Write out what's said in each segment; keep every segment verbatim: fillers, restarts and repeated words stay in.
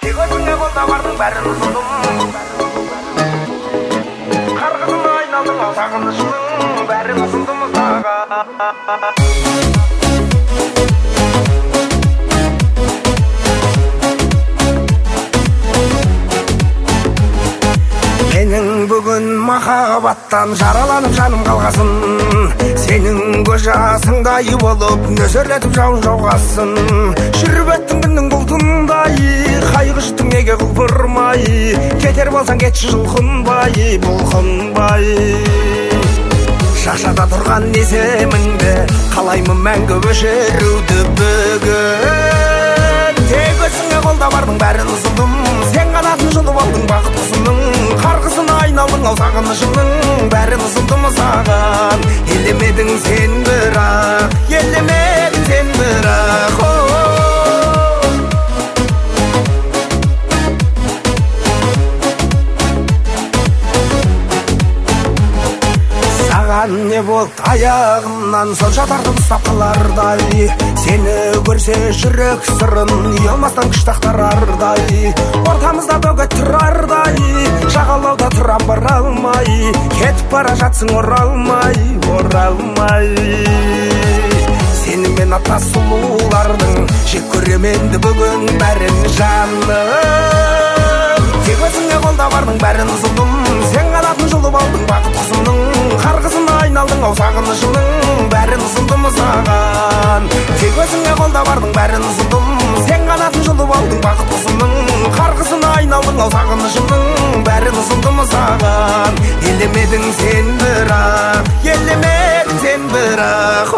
тек өзіңе қолда бардың бәрін ұсындым. Қарғысына айналдың ау сағынышының бәрін ұсындым саған. Менің бүгін махаббаттан жараланып жаным қалғасын, сенің көз жасыңдай болып нөсерлетіп жауын жауғасын. Жүріп өттің күннің бұлтындай, қайғыштың неге құлпырмай, кетер болсаң кетші жұлқынбай, бұлқынбай. Шашада тұрған есеміңді қалаймын мәңгі өшіруді бүгін. Тек өзіңе қолда бардың бәрін ұсындым, сен қанатын жұлып алдың бақыттысының. Қарғысына айналдың ау сағынышыңның бәрін ұсындым саған. Елемедің сен бірақ, елемедің сен бірақ. Саған не болды аяғымнан сонша тартып ұстап қалардай, сені көрсе жүрек сырын ұялмастан күш тақтарардай. Ортамызда бөгет тұрардай, жағалауда тұрам бара алмай, кетіп бара жатсың оралмай, оралмай. Сені мен ата сұлулардың жек көрем енді бүгін бәрін жаным. Тек өзіңе қолда бардың бәрін ұсындым, сен қанатын жұлып алдың бақыт құсымның. Қарғысына айналдың ау сағынышыңның бәрін ұсындым саған. Тек өзіңе қолда бардың бәрін ұсындым, сен қанатын жұлып алдың бақыт құсымның. Қарғысына айналдың ау сағынышыңның бәрін ұсындым саған. Елемедің сен бірақ, елемедің сен бірақ.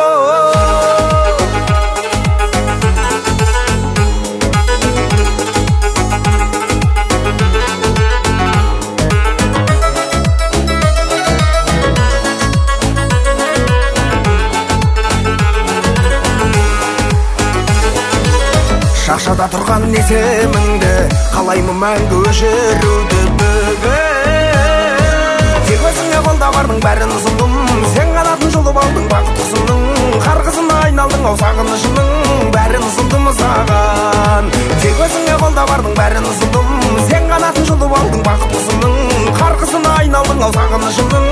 Шашада тұрған есеміңді қалаймын мәңгі өшіруді бүгін. Тек өзіңе қолда бардың бәрін ұсындым, сен қанатын жұлып алдың бақыт құсымның. Қарғысына айналдың ау сағынышыңның бәрін ұсындым саған. Тек өзіңе қолда бардың бәрін ұсындым, сен қанатын жұлып алдың бақыт құсымның. Қарғысына айналдың ау сағынышыңның